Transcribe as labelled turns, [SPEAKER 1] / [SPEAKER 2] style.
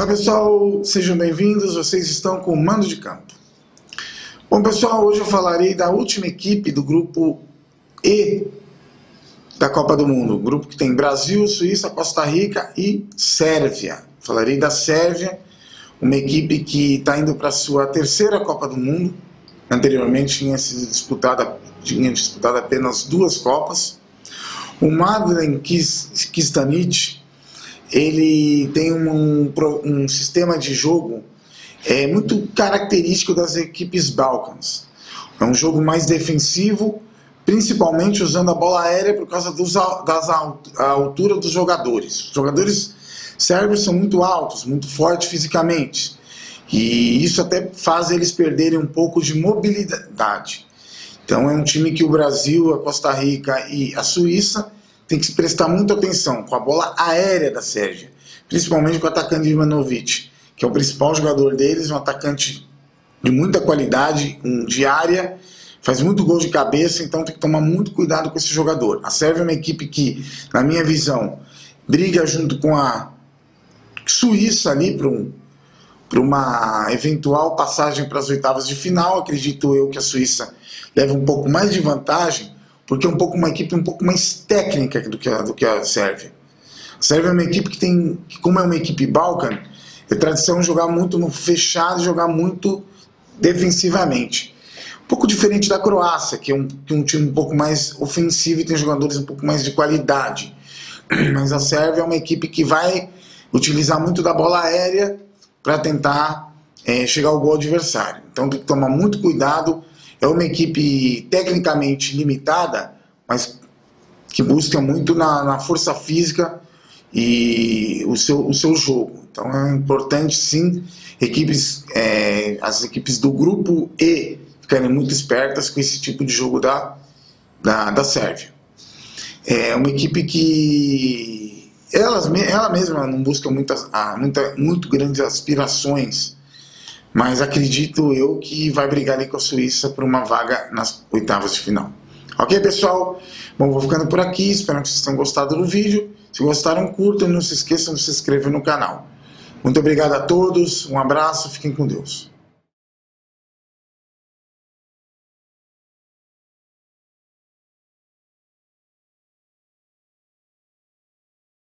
[SPEAKER 1] Fala pessoal, sejam bem-vindos, vocês estão com o Mando de Campo. Bom pessoal, hoje eu falarei da última equipe do grupo E da Copa do Mundo, grupo que tem Brasil, Suíça, Costa Rica e Sérvia. Falarei da Sérvia, uma equipe que está indo para a sua terceira Copa do Mundo. Anteriormente tinha disputado apenas 2 Copas. O Mladen Krstanić, ele tem um sistema de jogo muito característico das equipes Balcãs. É um jogo mais defensivo, principalmente usando a bola aérea por causa da altura dos jogadores. Os jogadores sérvios são muito altos, muito fortes fisicamente, e isso até faz eles perderem um pouco de mobilidade. Então é um time que o Brasil, a Costa Rica e a Suíça tem que prestar muita atenção com a bola aérea da Sérvia, principalmente com o atacante Ivanovic, que é o principal jogador deles, um atacante de muita qualidade, de área, faz muito gol de cabeça, então tem que tomar muito cuidado com esse jogador. A Sérvia é uma equipe que, na minha visão, briga junto com a Suíça ali para uma eventual passagem para as oitavas de final. Acredito eu que a Suíça leva um pouco mais de vantagem, porque é uma equipe um pouco mais técnica do que a Sérvia. A Sérvia é uma equipe que como é uma equipe balcã, é tradição de jogar muito no fechado, jogar muito defensivamente. Um pouco diferente da Croácia, que é um time um pouco mais ofensivo e tem jogadores um pouco mais de qualidade. Mas a Sérvia é uma equipe que vai utilizar muito da bola aérea para tentar chegar ao gol adversário. Então tem que tomar muito cuidado. É uma equipe tecnicamente limitada, mas que busca muito na força física e o seu jogo. Então é importante sim as equipes do grupo E ficarem muito espertas com esse tipo de jogo da Sérvia. É uma equipe que ela mesma não busca muito grandes aspirações, mas acredito eu que vai brigar ali com a Suíça por uma vaga nas oitavas de final. Ok, pessoal? Bom, vou ficando por aqui, espero que vocês tenham gostado do vídeo. Se gostaram, curtam e não se esqueçam de se inscrever no canal. Muito obrigado a todos, um abraço, fiquem com Deus.